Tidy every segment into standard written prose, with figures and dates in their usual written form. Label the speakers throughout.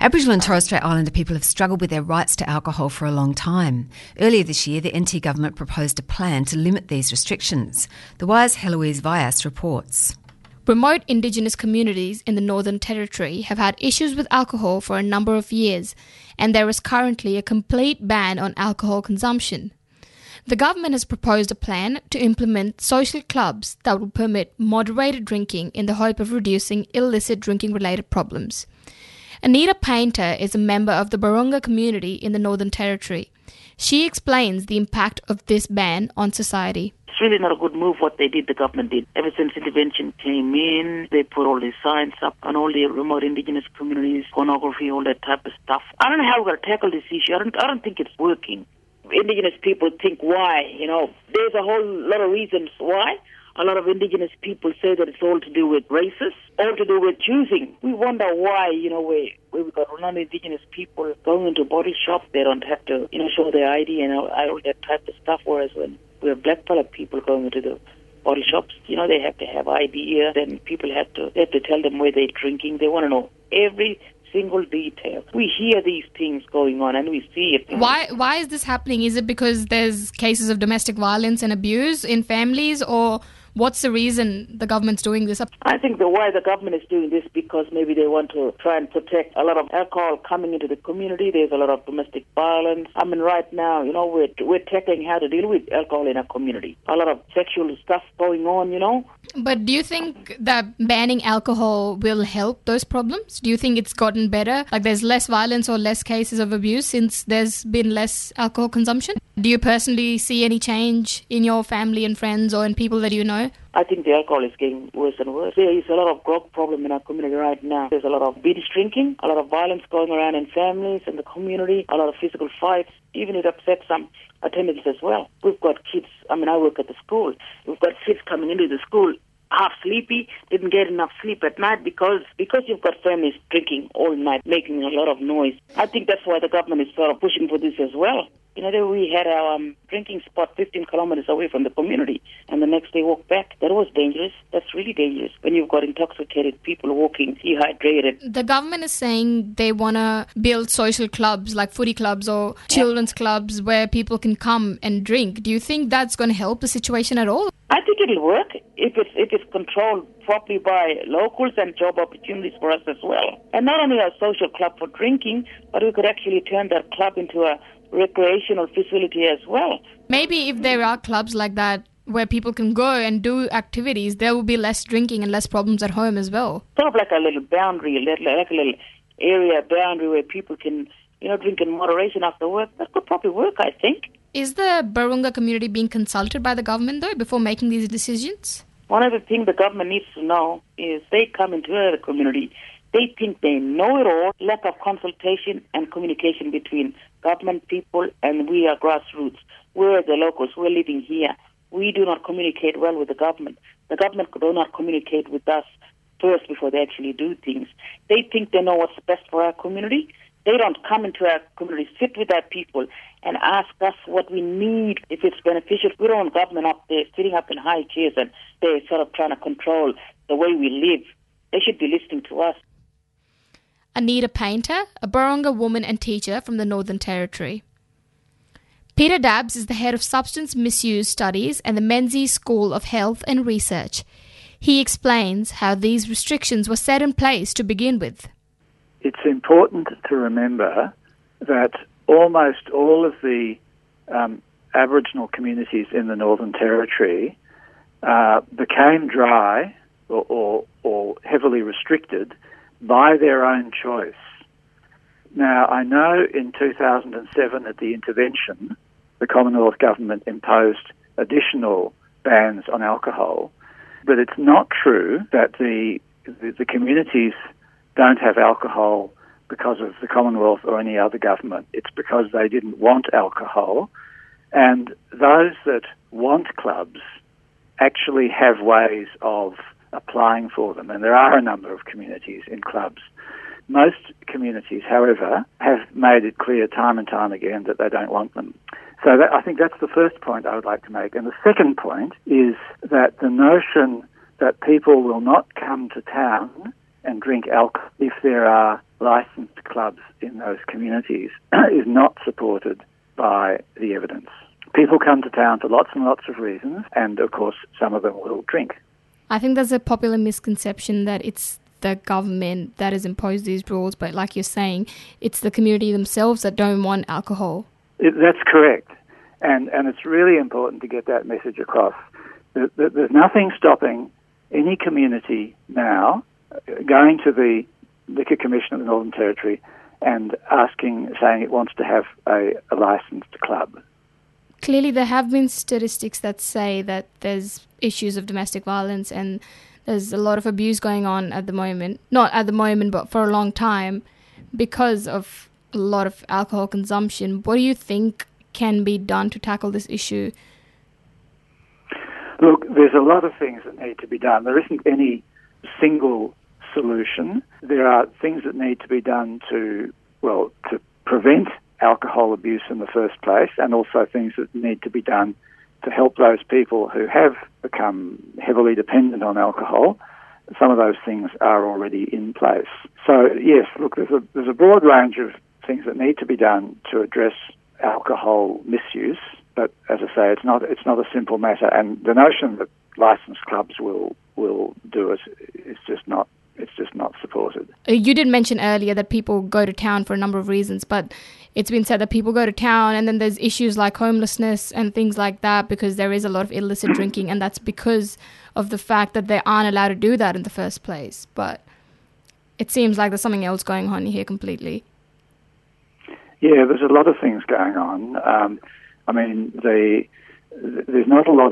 Speaker 1: Aboriginal and Torres Strait Islander people have struggled with their rights to alcohol for a long time. Earlier this year, the NT government proposed a plan to limit these restrictions. The Wire's Heloise Vyas reports.
Speaker 2: Remote Indigenous communities in the Northern Territory have had issues with alcohol for a number of years, and there is currently a complete ban on alcohol consumption. The government has proposed a plan to implement social clubs that will permit moderated drinking in the hope of reducing illicit drinking-related problems. Anita Painter is a member of the Barunga community in the Northern Territory. She explains the impact of this ban on society.
Speaker 3: It's really not a good move what they did, the government did. Ever since intervention came in, they put all these signs up on all the remote Indigenous communities, pornography, all that type of stuff. I don't know how we're going to tackle this issue. I don't think it's working. Indigenous people think why, there's a whole lot of reasons why. A lot of Indigenous people say that it's all to do with races, all to do with choosing. We wonder why, where we've got non-Indigenous people going into body shop, they don't have to, show their ID and all that type of stuff, whereas when we have black colored people going into the body shops, they have to have ID here, then people have to tell them where they're drinking. They want to know every single detail. We hear these things going on and we see it.
Speaker 2: Why is this happening? Is it because there's cases of domestic violence and abuse in families, or what's the reason the government's doing this?
Speaker 3: I think why the government is doing this because maybe they want to try and protect a lot of alcohol coming into the community. There's a lot of domestic violence. I mean, right now, we're tackling how to deal with alcohol in our community. A lot of sexual stuff going on,
Speaker 2: But do you think that banning alcohol will help those problems? Do you think it's gotten better? Like there's less violence or less cases of abuse since there's been less alcohol consumption? Do you personally see any change in your family and friends or in people that you know?
Speaker 3: I think the alcohol is getting worse and worse. There is a lot of grog problem in our community right now. There's a lot of binge drinking, a lot of violence going around in families and the community, a lot of physical fights. Even it upsets some attendants as well. We've got kids, I work at the school. We've got kids coming into the school half sleepy, didn't get enough sleep at night because you've got families drinking all night, making a lot of noise. I think that's why the government is sort of pushing for this as well. We had our drinking spot 15 kilometers away from the community, and the next day walked back. That was dangerous. That's really dangerous when you've got intoxicated people walking dehydrated.
Speaker 2: The government is saying they want to build social clubs like footy clubs or children's clubs where people can come and drink. Do you think that's going to help the situation at all?
Speaker 3: I think it'll work if it's controlled properly by locals and job opportunities for us as well. And not only a social club for drinking, but we could actually turn that club into a recreational facility as well.
Speaker 2: Maybe if there are clubs like that where people can go and do activities, there will be less drinking and less problems at home as well.
Speaker 3: Sort of like a little boundary, like a little area boundary where people can, drink in moderation after work. That could probably work, I think.
Speaker 2: Is the Barunga community being consulted by the government, though, before making these decisions?
Speaker 3: One of the things the government needs to know is they come into the community, they think they know it all, lack of consultation and communication between government people and we are grassroots. We're the locals, we're living here. We do not communicate well with the government. The government do not communicate with us first before they actually do things. They think they know what's best for our community. They don't come into our community, sit with our people and ask us what we need, if it's beneficial. We don't want government up there sitting up in high chairs and they're sort of trying to control the way we live. They should be listening to us.
Speaker 2: Anita Painter, a Barunga woman and teacher from the Northern Territory. Peter Dabbs is the head of Substance Misuse Studies and the Menzies School of Health and Research. He explains how these restrictions were set in place to begin with.
Speaker 4: It's important to remember that almost all of the Aboriginal communities in the Northern Territory became dry or heavily restricted by their own choice. Now, I know in 2007 at the intervention, the Commonwealth Government imposed additional bans on alcohol, but it's not true that the communities don't have alcohol because of the Commonwealth or any other government. It's because they didn't want alcohol, and those that want clubs actually have ways of applying for them, and there are a number of communities in clubs. Most communities, however, have made it clear time and time again that they don't want them. So I think that's the first point I would like to make. And the second point is that the notion that people will not come to town and drink alcohol if there are licensed clubs in those communities is not supported by the evidence. People come to town for lots and lots of reasons, and of course some of them will drink.
Speaker 2: I think there's a popular misconception that it's the government that has imposed these rules, but like you're saying, it's the community themselves that don't want alcohol.
Speaker 4: That's correct, and it's really important to get that message across. There's nothing stopping any community now going to the Liquor Commission of the Northern Territory and saying it wants to have a licensed club.
Speaker 2: Clearly, there have been statistics that say that there's issues of domestic violence and there's a lot of abuse going on at the moment. Not at the moment, but for a long time, because of a lot of alcohol consumption. What do you think can be done to tackle this issue?
Speaker 4: Look, there's a lot of things that need to be done. There isn't any single solution. There are things that need to be done to prevent alcohol abuse in the first place, and also things that need to be done to help those people who have become heavily dependent on alcohol. Some of those things are already in place. So yes, look, there's a broad range of things that need to be done to address alcohol misuse. But as I say, it's not a simple matter, and the notion that licensed clubs will do it is just not supported.
Speaker 2: You did mention earlier that people go to town for a number of reasons, but it's been said that people go to town and then there's issues like homelessness and things like that because there is a lot of illicit drinking, and that's because of the fact that they aren't allowed to do that in the first place. But it seems like there's something else going on here completely.
Speaker 4: Yeah, there's a lot of things going on. There's not a lot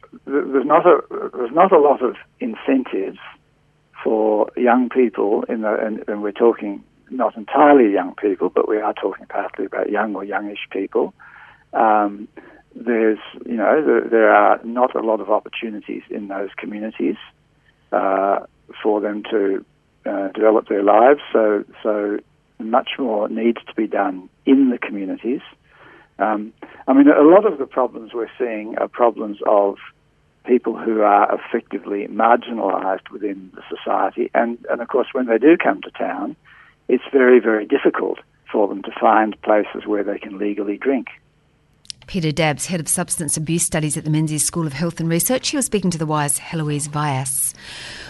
Speaker 4: of incentives for young people and we're talking not entirely young people, but we are talking partly about young or youngish people. There are not a lot of opportunities in those communities for them to develop their lives. So much more needs to be done in the communities. A lot of the problems we're seeing are problems of people who are effectively marginalised within the society. And of course, when they do come to town, it's very, very difficult for them to find places where they can legally drink.
Speaker 1: Peter Dabbs, Head of Substance Abuse Studies at the Menzies School of Health and Research. He was speaking to The Wire's Heloise Vyas.